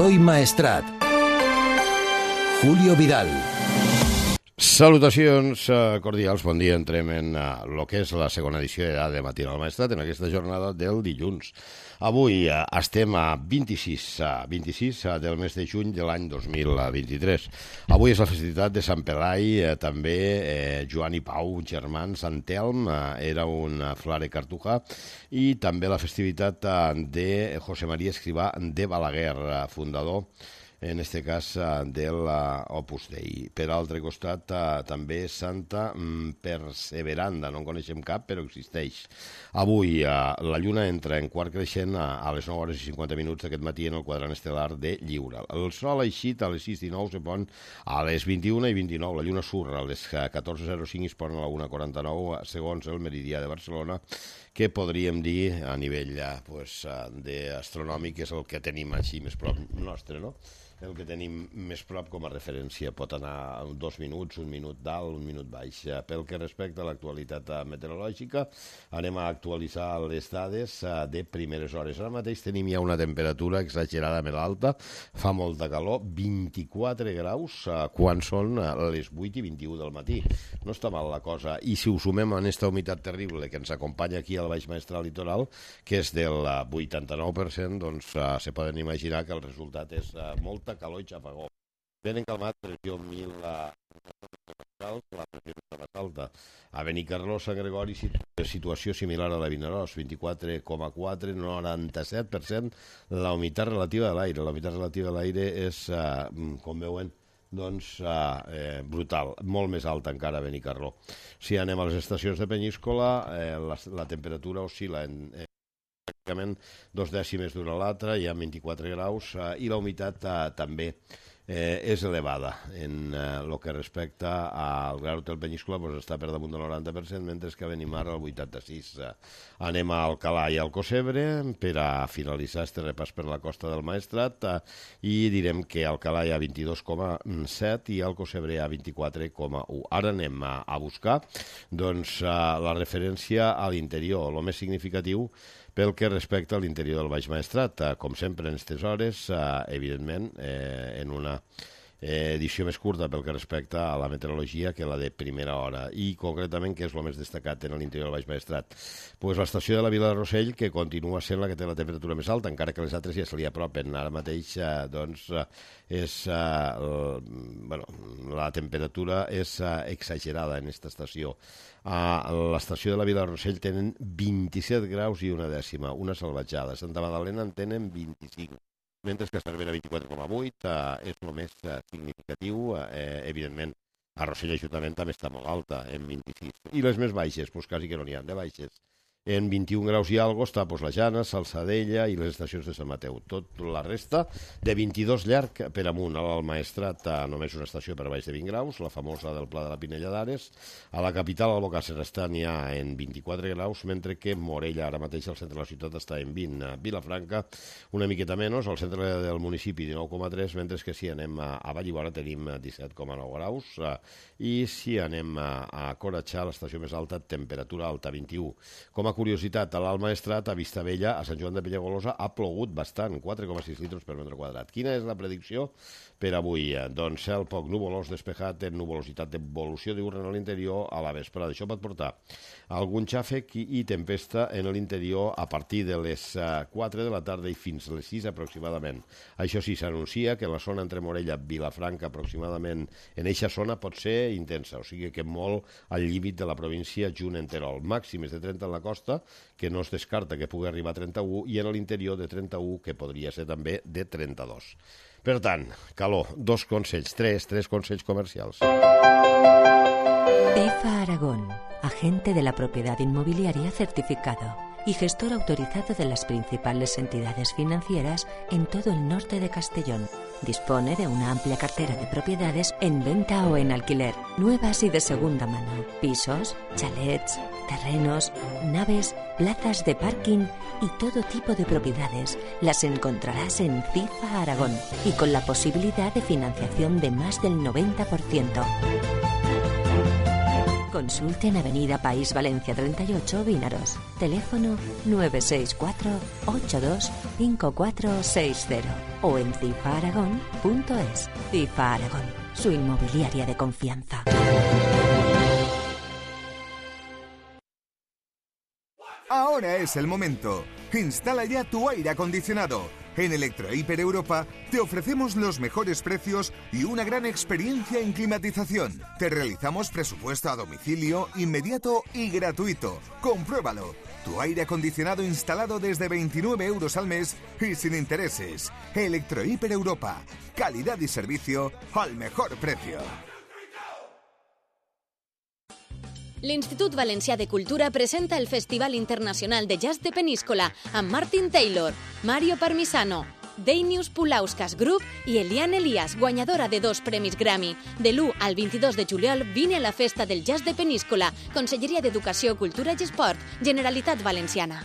Eloi Maestrat. Julio Vidal. Salutacions cordials, bon dia. Entrem en el que és la segona edició de Matinal Maestrat en aquesta jornada del dilluns. Avui estem a 26 del mes de juny de l'any 2023. Avui és la festivitat de Sant Pelai, també Joan i Pau, germans, Sant Telm, era un Flare Cartuja, i també la festivitat de José María Escrivá de Balaguer, fundador en este cas de l'Opus Dei. Per altre costat, també Santa Perseveranda, no en coneixem cap, però existeix. Avui la lluna entra en quart creixent a les 9 hores i 50 minuts d'aquest matí en el quadrant estel·lar de Lliure. El sol ha eixit a les 6:19, se pon a les 21:29. La lluna surt a les 14:05 i es pon a la 1:49, segons el meridià de Barcelona, que podríem dir a nivell d'astronòmic és el que tenim així més prop nostre, no? El que tenim més prop com a referència pot anar 2 minuts, 1 minut dalt, 1 minut baix. Pel que respecta a l'actualitat meteorològica, anem a actualitzar les dades de primeres hores. Ara mateix tenim ja una temperatura exageradament alta, fa molta calor, 24 graus quan són les 8:21 del matí. No està mal la cosa. I si ho sumem a aquesta humitat terrible que ens acompanya aquí al Baix Maestrat litoral, que és del 89%, doncs se poden imaginar que el resultat és molta calor i xafagó. Ben calmat, pressió 1000 la pressió està més alta. A Benicarló, Sant Gregori, situació similar a la Vinaròs, 24,4, 97% la humitat relativa de l'aire. La humitat relativa de l'aire és, com veuen, doncs brutal, molt més alta encara a Benicarló. Si anem a les estacions de Penyíscola, la temperatura oscil·la pràcticament 2 dècimes d'una a l'altra, hi ha 24 graus, i la humitat també és elevada. En el que respecta al Gran Hotel Penyíscola, està per damunt del 90%, mentre que a Benimar el 86%. Anem a Alcalà i Alcocebre per a finalitzar este repàs per la costa del Maestrat, i direm que Alcalà hi ha 22,7 i Alcocebre hi ha 24,1. Ara anem a buscar la referència a l'interior, el més significatiu pel que respecta a l'interior del Baix Maestrat. Com sempre en aquestes hores, evidentment, en una edició més curta pel que respecta a la meteorologia que la de primera hora, i concretament què és el més destacat en l'interior del Baix Maestrat? Pues l'estació de la Vila de Rossell, que continua sent la que té la temperatura més alta, encara que les altres ja se li apropen. Ara mateix la temperatura és exagerada en aquesta estació. A l'estació de la Vila de Rossell tenen 27 graus i una dècima, una salvatjada. Santa Magdalena en tenen 25, mentre que a Cervera 24,8 és el més significatiu. Evidentment, a Rossell Ajuntament també està molt alta, en 26. I les més baixes, doncs quasi que no n'hi ha de baixes. En 21 graus i algo està la Jana, Salsadella i les estacions de Sant Mateu. Tot la resta de 22 llarg per amunt. Al Maestrat només una estació per baix de 20 graus, la famosa del Pla de la Pinella d'Ares. A la capital, al Albocàsser, està n'hi ha en 24 graus, mentre que Morella, ara mateix al centre de la ciutat, està en 20. Vilafranca, una miqueta menys, al centre del municipi 19,3, mentre que si anem a Vallibona tenim 17,9 graus. I si anem a Coratxà, l'estació més alta, temperatura alta, 21. Com a curiositat, a l'Alt Maestrat, a Vistabella, a Sant Joan de Penyagolosa, ha plogut bastant, 4,6 litres per metre quadrat. Quina és la predicció per avui? Doncs cel poc nuvolós, despejat, en nuvolositat d'evolució diurna a l'interior a la vesprada. Això pot portar algun xàfec i tempesta en l'interior a partir de les 4 de la tarda i fins a les 6 aproximadament. Això sí, s'anuncia que la zona entre Morella i Vilafranca aproximadament en eixa zona pot ser intensa, o sigui que molt al límit de la província junt en Terol. Màximes de 30 en la costa, que no es descarta que pugui arribar a 31, i en l'interior de 31, que podria ser també de 32. Per tant, calor, dos consells, tres consells comercials. EFA Aragón, agente de la propiedad inmobiliaria certificado y gestor autorizado de las principales entidades financieras en todo el norte de Castellón. Dispone de una amplia cartera de propiedades en venta o en alquiler, nuevas y de segunda mano, pisos, chalets, terrenos, naves, plazas de parking y todo tipo de propiedades. Las encontrarás en CIFA Aragón y con la posibilidad de financiación de más del 90%. Consulte en Avenida País Valencia 38, Vínaros. Teléfono 964 82 5460 o en cifaaragón.es. Cifa Aragón, su inmobiliaria de confianza. Ahora es el momento. Instala ya tu aire acondicionado. En Electrohiper Europa te ofrecemos los mejores precios y una gran experiencia en climatización. Te realizamos presupuesto a domicilio, inmediato y gratuito. Compruébalo. Tu aire acondicionado instalado desde 29 euros al mes y sin intereses. Electrohiper Europa. Calidad y servicio al mejor precio. L'Institut Valencià de Cultura presenta el Festival Internacional de Jazz de Peníscola amb Martin Taylor, Mario Parmisano, Deinius Pulauskas Group i Eliane Elias, guanyadora de 2 premis Grammy. De l'1 al 22 de juliol vine a la Festa del Jazz de Peníscola, Conselleria d'Educació, Cultura i Esport, Generalitat Valenciana.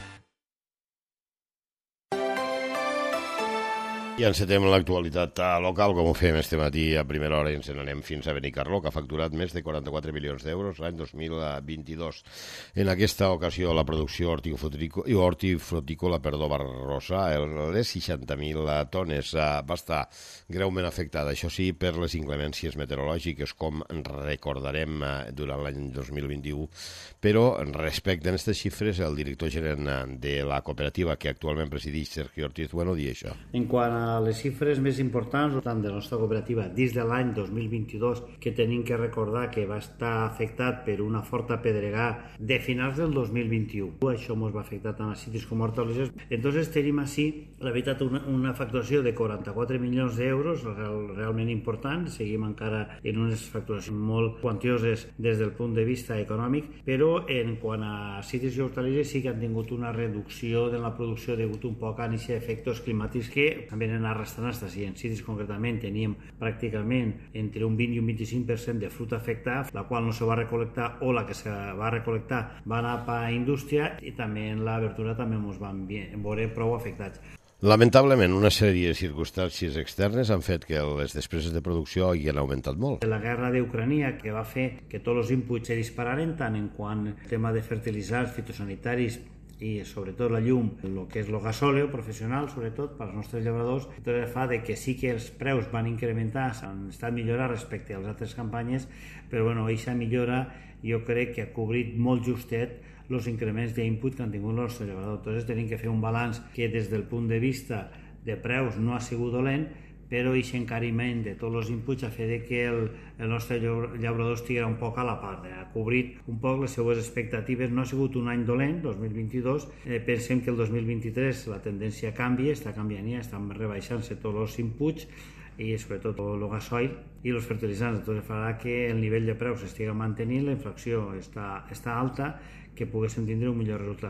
I encetem l'actualitat local, com ho fem este matí a primera hora, i ens n'anem fins a Benicarló, que ha facturat més de 44 milions d'euros l'any 2022. En aquesta ocasió, la producció hortifrutícola va arrossar les 60.000 tones. Va estar greument afectada, això sí, per les inclemències meteorològiques, com recordarem durant l'any 2021. Però, respecte a aquestes xifres, el director gerent de la cooperativa que actualment presideix, Sergio Ortiz Bueno, diu això. En quant a les xifres més importants tant de la nostra cooperativa dins de l'any 2022, que tenim que recordar que va estar afectat per una forta pedregada de finals del 2021. Això ens va afectar tant a citis com a hortalisses. Entonces tenim així, la veritat, una facturació de 44 milions d'euros, realment important. Seguim encara en unes facturacions molt quantioses des del punt de vista econòmic, però en quant a citis i hortalisses sí que han tingut una reducció de la producció degut un poc a aquests efectes climàtics que també anar arrastrant hasta si en citis concretament teníem pràcticament entre un 20 i un 25% de fruita afectada, la qual no se va recolectar o la que se va recolectar va anar a indústria, i també en la verdura també ens van veure prou afectats. Lamentablement, una sèrie de circumstàncies externes han fet que les despeses de producció hagin augmentat molt. La guerra d'Ucrània, que va fer que tots els inputs se dispararen, tant en quant al tema de fertilitzants, fitosanitaris i sobretot la llum, el que és el gasòleo professional, sobretot per als nostres llauradors, tot fa de que sí que els preus van incrementar, han estat millorats respecte a les altres campanyes, però bueno, aquesta millora jo crec que ha cobrit molt justet els increments d'input que han tingut els nostres llauradors. Entonces tenim que fer un balanç que des del punt de vista de preus no ha sigut dolent, però aquest encariment de tots els inputs ha fet que el nostre llaurador estigui un poc a la part, ha cobrit un poc les seues expectatives. No ha sigut un any dolent, 2022, pensem que el 2023 la tendència canvia, està canviant ja, estan rebaixant-se tots els inputs i sobretot el gasoil i els fertilitzants. Entonces farà que el nivell de preus estigui mantenint, la inflació està alta, que poguéssim tindre un millor resultat.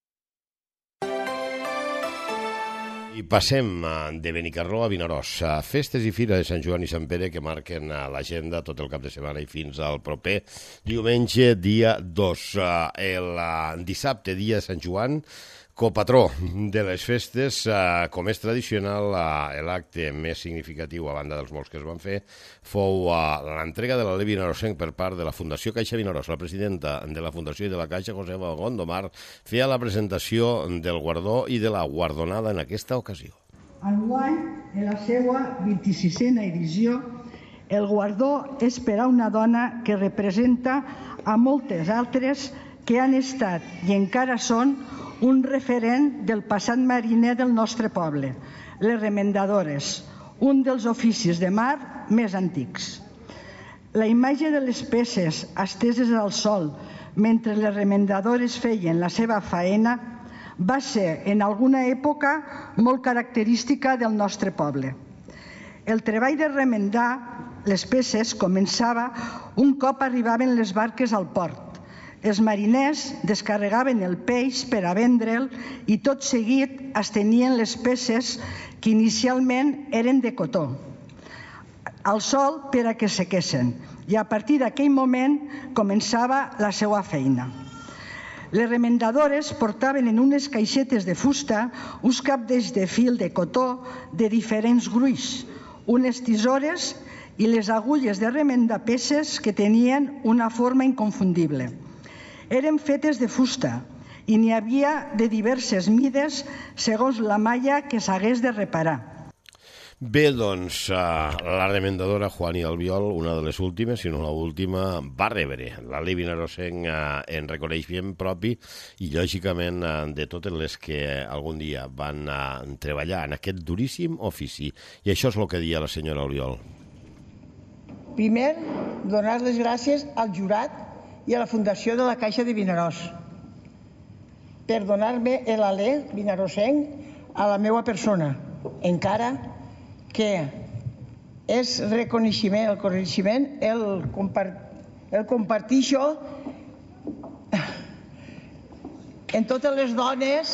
I passem de Benicarló a Vinaròs. Festes i fira de Sant Joan i Sant Pere que marquen l'agenda tot el cap de setmana i fins al proper diumenge, dia 2. El dissabte, dia de Sant Joan, copatró de les festes, com és tradicional, l'acte més significatiu, a banda dels molts que es van fer, fou l'entrega de l'Alè Vinaròsenc per part de la Fundació Caixa Vinaròs. La presidenta de la Fundació i de la Caixa, Josefa Gondomar, feia la presentació del guardó i de la guardonada en aquesta ocasió. Enguany, en la seva 26a edició, el guardó és per a una dona que representa a moltes altres que han estat i encara són un referent del passat mariner del nostre poble, les remendadores, un dels oficis de mar més antics. La imatge de les peces esteses al sol mentre les remendadores feien la seva faena va ser en alguna època molt característica del nostre poble. El treball de remendar les peces començava un cop arribaven les barques al port. Els mariners descarregaven el peix per a vendre'l i tot seguit es tenien les peces que inicialment eren de cotó al sol per a que sequessin, i a partir d'aquell moment començava la seva feina. Les remendadores portaven en unes caixetes de fusta uns capdells de fil de cotó de diferents gruix, unes tisores i les agulles de remendar peces que tenien una forma inconfundible. Eren fetes de fusta i n'hi havia de diverses mides segons la malla que s'hagués de reparar. Bé, doncs, la remendadora Juani Albiol, una de les últimes, si no l'última, va rebre la Llei Vinarosenc en reconeixement propi i, lògicament, de totes les que algun dia van treballar en aquest duríssim ofici. I això és el que deia la senyora Albiol. Primer, donar les gràcies al jurat i a la Fundació de la Caixa de Vinaròs per donar-me l'alè vinarosenc a la meva persona, encara que és reconeixement, el compartixo en totes les dones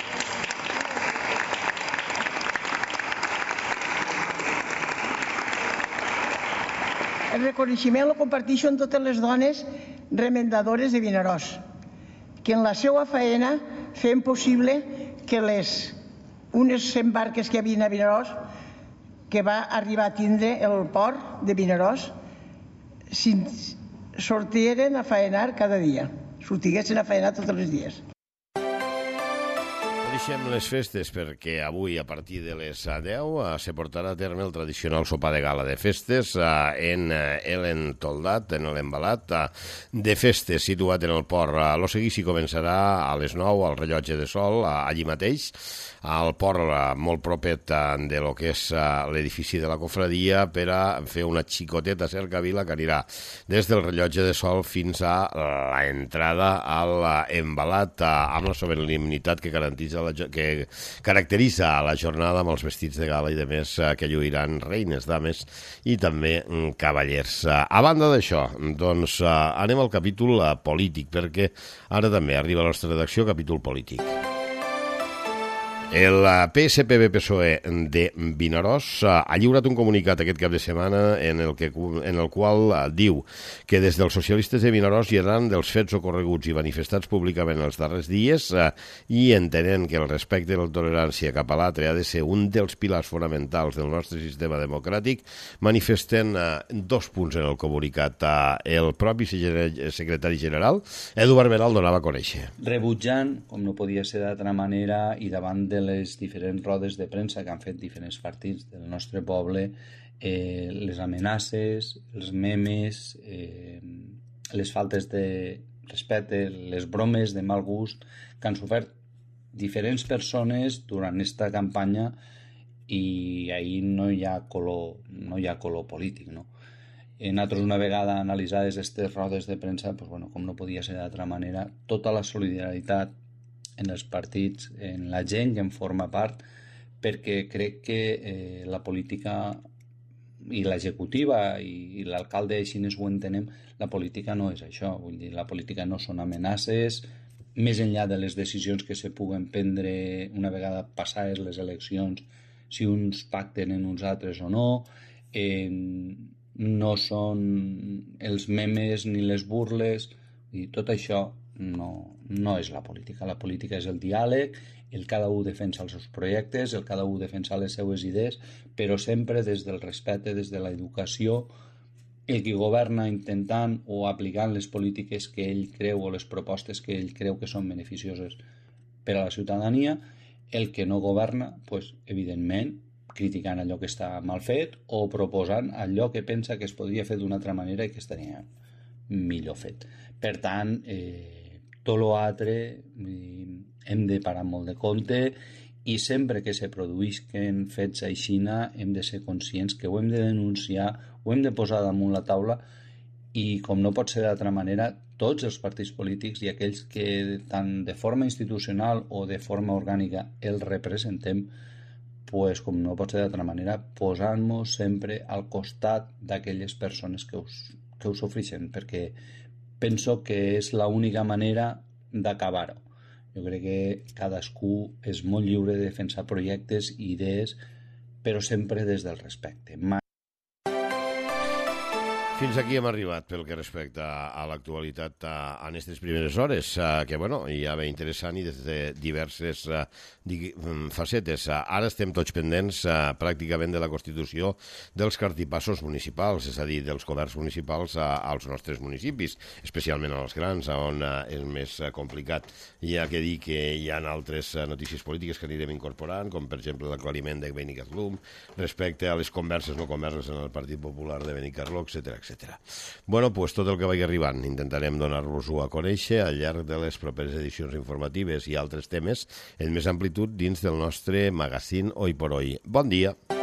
remendadores de Vinaròs, que en la seva feina feien possible que unes 100 barques que hi havia a Vinaròs, que va arribar a tindre el port de Vinaròs, sortien a faenar cada dia, sortiguessin a faenar tots els dies. Deixem les festes perquè avui a partir de les 10 se portarà a terme el tradicional sopar de gala de festes en l'entoldat, en l'embalat de festes situat en el port. Lo seguici començarà a les 9 al rellotge de sol, allí mateix, al port molt propet de lo que és l'edifici de la cofradia, per a fer una xicoteta cercavila que anirà des del rellotge de sol fins a l'entrada a l'embalat amb la solemnitat que caracteritza la jornada amb els vestits de gala i de més que lluiran reines, dames i també cavallers. A banda d'això, doncs anem al capítol polític, perquè ara també arriba a la nostra redacció capítol polític. El PSPB-PSOE de Vinaròs ha lliurat un comunicat aquest cap de setmana en el qual diu que des dels socialistes de Vinaròs i arran dels fets ocorreguts i manifestats públicament els darrers dies i entenent que el respecte i la tolerància cap a l'altre ha de ser un dels pilars fonamentals del nostre sistema democràtic, manifesten 2 punts en el comunicat. El propi secretari general, Eduard Beral, donava a conèixer. Rebutjant, com no podia ser d'altra manera, i davant de les diferents rodes de premsa que han fet diferents partits del nostre poble, les amenaces, els memes, les faltes de respecte, les bromes de mal gust que han sofert diferents persones durant aquesta campanya, i ahir no hi ha color polític, no? Nosaltres, una vegada analitzades aquestes rodes de premsa, com no podia ser d'altra manera, tota la solidaritat en els partits, en la gent que en forma part, perquè crec que la política i l'executiva i l'alcalde així ho entenem, la política no és això. Vull dir, la política no són amenaces, més enllà de les decisions que se puguen prendre una vegada passades les eleccions, si uns pacten en uns altres o no, no són els memes ni les burles, i tot això no és la política. La política és el diàleg, el cada un defensa els seus projectes, el cada un defensa les seues idees, però sempre des del respecte, des de l'educació, el que governa intentant o aplicant les polítiques que ell creu o les propostes que ell creu que són beneficioses per a la ciutadania, el que no governa, evidentment, criticant allò que està mal fet o proposant allò que pensa que es podria fer d'una altra manera i que estaria millor fet. Per tant, tot l'altre hem de parar molt de compte, i sempre que se produïsquen fets aixina hem de ser conscients que ho hem de denunciar, ho hem de posar damunt la taula, i com no pot ser d'altra manera, tots els partits polítics i aquells que tant de forma institucional o de forma orgànica els representem, com no pot ser d'altra manera, posant-nos sempre al costat d'aquelles persones que ho sofreixen, perquè penso que és l'única manera d'acabar-ho. Jo crec que cadascú és molt lliure de defensar projectes i idees, però sempre des del respecte. Fins aquí hem arribat pel que respecta a l'actualitat en aquestes primeres hores, que bueno, ja ve interessant i des de diverses facetes. Ara estem tots pendents pràcticament de la constitució dels cartipassos municipals, és a dir, dels governs municipals als nostres municipis, especialment als grans, on és més complicat. Hi ha que dir que hi ha altres notícies polítiques que anirem incorporant, com per exemple l'aclariment de Benicarló, respecte a les converses no converses en el Partit Popular de Benicarló, etc. Bueno, pues tot el que vagi arribant intentarem donar-vos-ho a conèixer al llarg de les properes edicions informatives i altres temes en més amplitud dins del nostre magazín Hoy por Hoy. Bon dia!